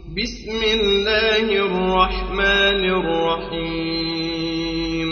بسم الله الرحمن الرحيم.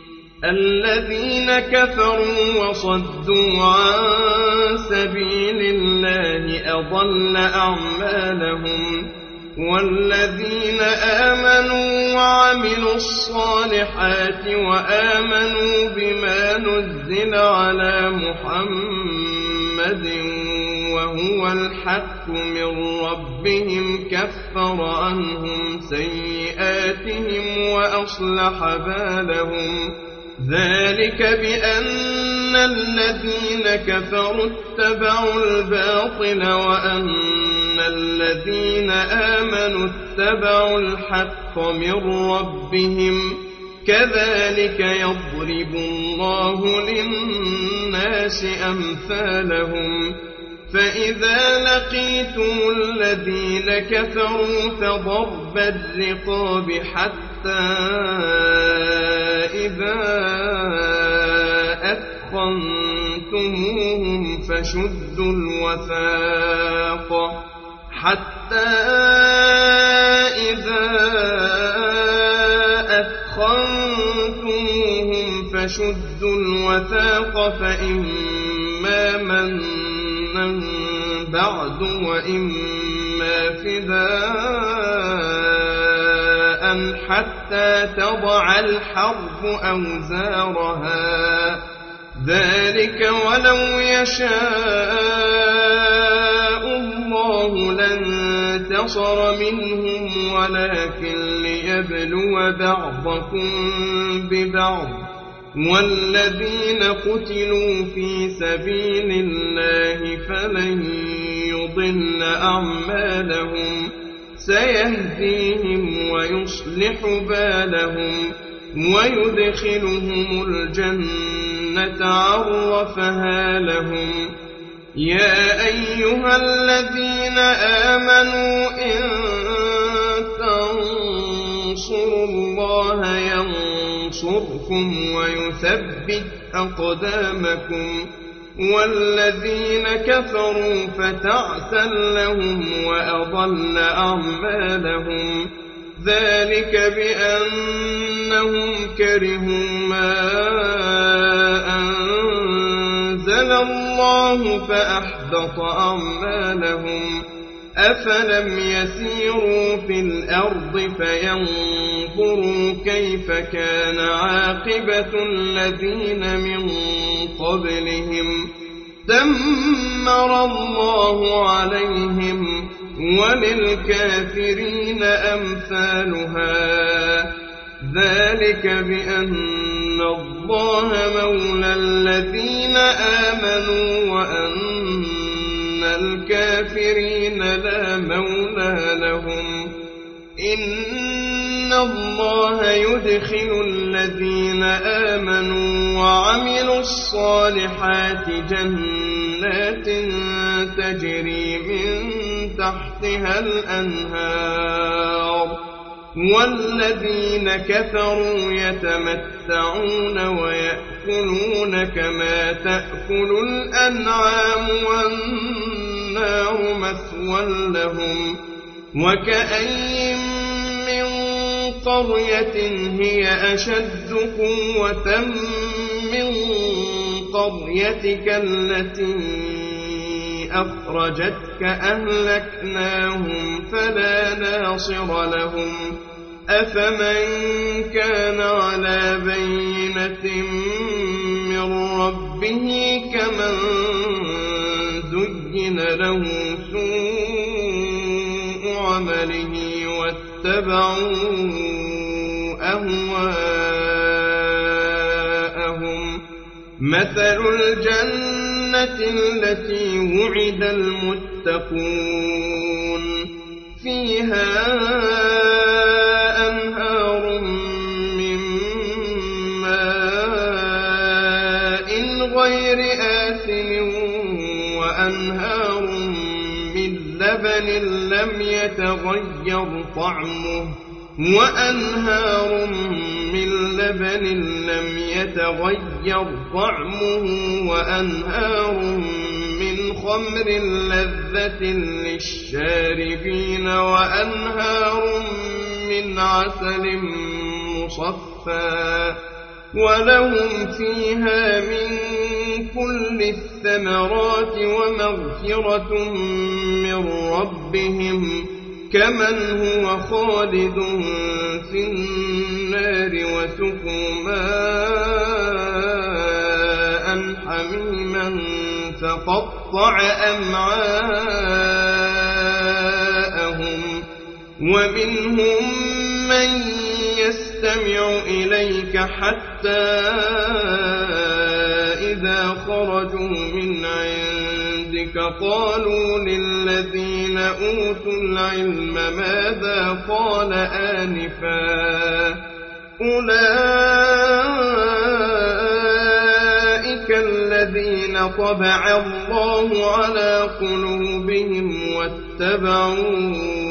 الذين كفروا وصدوا عن سبيل الله أضل أعمالهم، والذين آمنوا وعملوا الصالحات وآمنوا بما نزل على محمد وهو الحق من ربهم كفر عنهم سيئاتهم وأصلح بالهم. ذلك بأن الذين كفروا اتبعوا الباطل وأن الذين آمنوا اتبعوا الحق من ربهم، كذلك يضرب الله للناس أمثالهم. فإذا لقيتم الذين كفروا فضرب الرقاب حتى إذا أثخنتموهم فشدوا الوثاق فإما منا بعد وإما فداء حتى تضع الحرب أوزارها. ذلك ولو يشاء الله لانتصر منهم ولكن ليبلو بعضكم ببعض. والذين قتلوا في سبيل الله فلن يضل أعمالهم، سيهديهم ويصلح بالهم ويدخلهم الجنة عرفها لهم. يا أيها الذين آمنوا إن تنصروا الله ينصركم ويثبت أقدامكم. والذين كفروا فتعسا لهم وأضل أعمالهم. ذلك بأنهم كرهوا ما أنزل الله فأحبط أعمالهم. أفلم يسيروا في الأرض فينظروا كيف كان عاقبة الذين من قبلهم، دمر الله عليهم وللكافرين أمثالها. ذلك بأن الله مولى الذين آمنوا وأن الكافرين لا مولى لهم. إن الله يدخل الذين آمنوا وعملوا الصالحات جنات تجري من تحتها الأنهار، والذين كفروا يتمتعون ويأكلون كما تأكل الأنعام والنار مثوى لهم. وكأين من قرية هي أشد قوة من قريتك التي أخرجتك أهلكناهم فلا ناصر لهم. أفمن كان على بينة من ربه كمن زين له سوء عمله واتبعوا أهواءهم. مثل الجنة التي وعد المتقون فيها أنهار من ماء غير آسن وأنهار من لبن لم يتغير طعمه وأنهار من خمر لذة للشاربين وأنهار من عسل مصفى ولهم فيها من كل الثمرات ومغفرة من ربهم كمن هو خالد في النار وسقوا ماء حميما فقطع أمعاءهم ومنهم من يستمع إليك حتى إذا خرجوا من عندك قالوا للذين أوتوا العلم ماذا قال آنفا أولئك الذين طبع الله على قلوبهم واتبعوا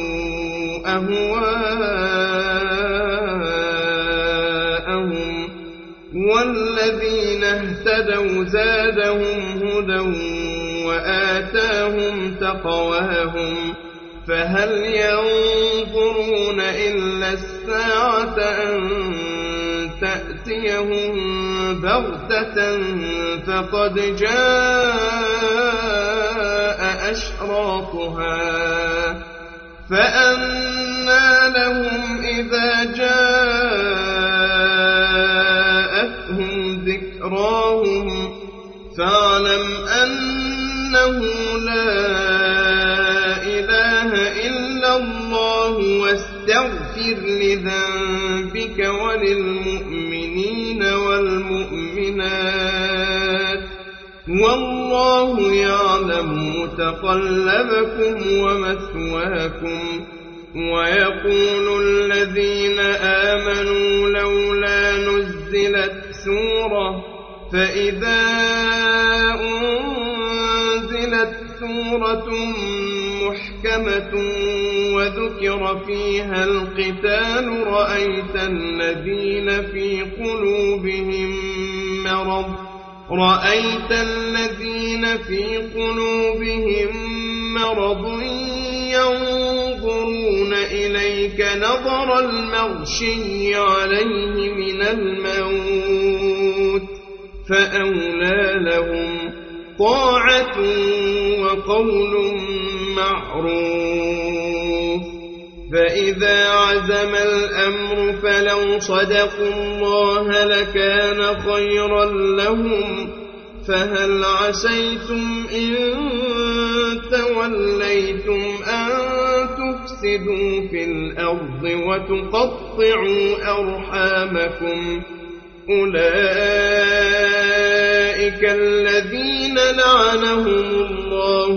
أهواءهم والذين اهتدوا زادهم هدى وآتاهم تقواهم فهل ينظرون إلا الساعة أن تأتيهم بغتة فقد جاء أشراطها فأنى لهم إذا جاءتهم ذكراهم فاعلم أنه لا إله إلا الله واستغفر لذنبك وللمؤمنين والمؤمنات والله يعلم متقلبكم ومثواكم ويقول الذين آمنوا لولا نزلت سورة فإذا أنزلت سورة محكمة وذكر فيها القتال رأيت الذين في قلوبهم مرض ينظرون إليك نظر المغشي عليه من الموت فأولى لهم طاعة وقول معروف فإذا عزم الأمر فلو صدقوا الله لكان خيرا لهم فهل عسيتم إن توليتم أن تفسدوا في الأرض وتقطعوا أرحامكم أولئك الذين لعنهم الله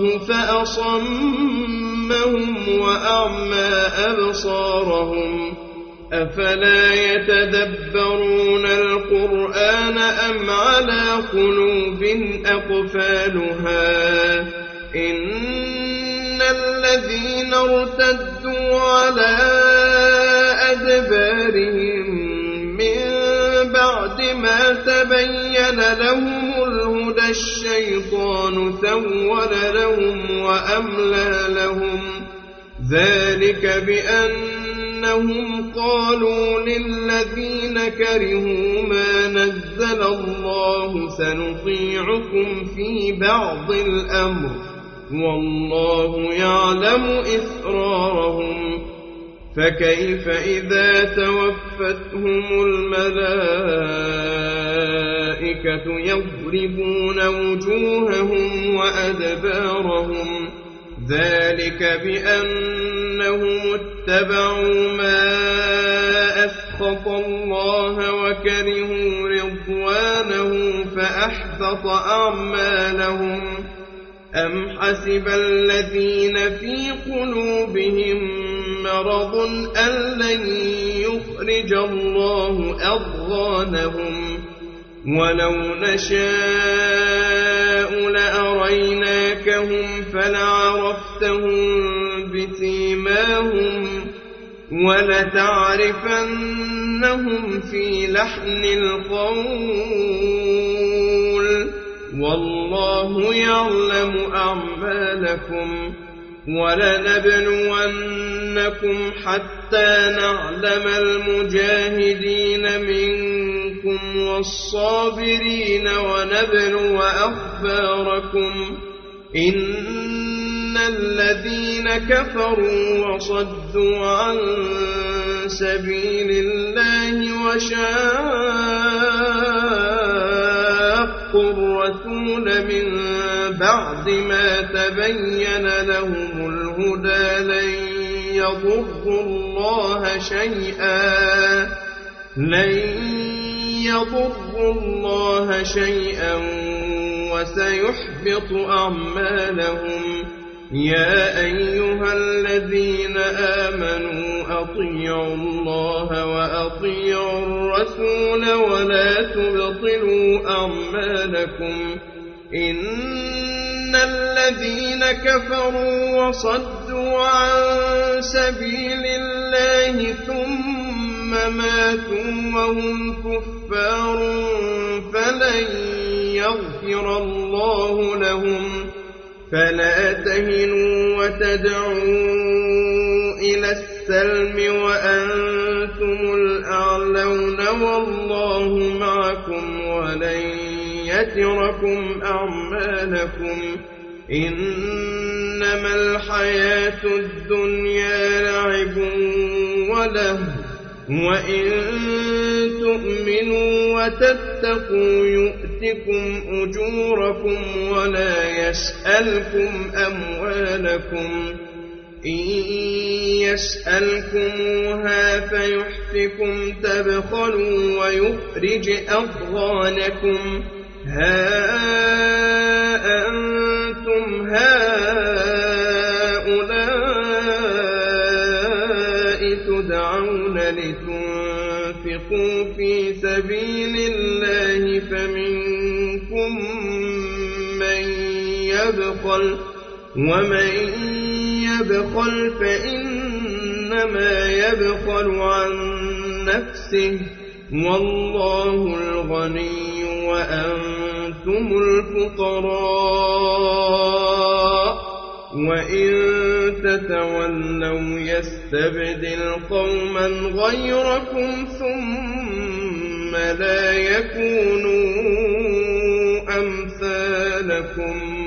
فأصمهم وأعمى أبصارهم أفلا يتدبرون القرآن أم على قلوب أقفالها إن الذين ارتدوا على أدبارهم من بعد ما تبين لهم الهدى الشيطان سول لهم وأملى لهم ذلك بأنهم قالوا للذين كرهوا ما نزل الله سنطيعكم في بعض الأمر والله يعلم إسرارهم فكيف إذا توفتهم الملائكة يضربون وجوههم وأدبارهم ذلك بأنهم اتبعوا ما أسخط الله وكرهوا رضوانه فأحبط أعمالهم أم حسب الذين في قلوبهم مرض أن لن يخرج الله أضغانهم ولو نشاء لأريناكهم فلعرفتهم بسيماهم ولتعرفنهم في لحن القول والله يعلم أعمالكم ولنبلونكم حتى نعلم المجاهدين منكم والصابرين ونبلو أخباركم إن الذين كفروا وصدوا عن سبيل الله وشاقوا الرسول من بعد ما تبين لهم الهدى لن يضروا الله شيئا وسيحبط أعمالهم يا أيها الذين آمنوا أطيعوا الله وأطيعوا الرسول ولا تبطلوا أعمالكم إن الذين كفروا وصدوا عن سبيل الله ثم ماتوا وهم كفار فلن يغفر الله لهم فلا تهنوا وتدعوا إلى السلم وأنتم الأعلون والله معكم ولن يتركم أعمالكم إنما الحياة الدنيا لعب ولهو وإن تؤمنوا وتتقوا يؤتكم أجوركم ولا يسألكم أموالكم إن يسألكموها فيحفكم تبخلوا ويخرج أضغانكم ها أنتم هؤلاء تدعون لتنفقوا في سبيل الله فمنكم من يبخل ومن يبخل فإنما يبخل عن نفسه والله الغني وأنتم الفقراء وإن تتولوا يستبدل قوما غيركم ثم لا يكونوا أمثالكم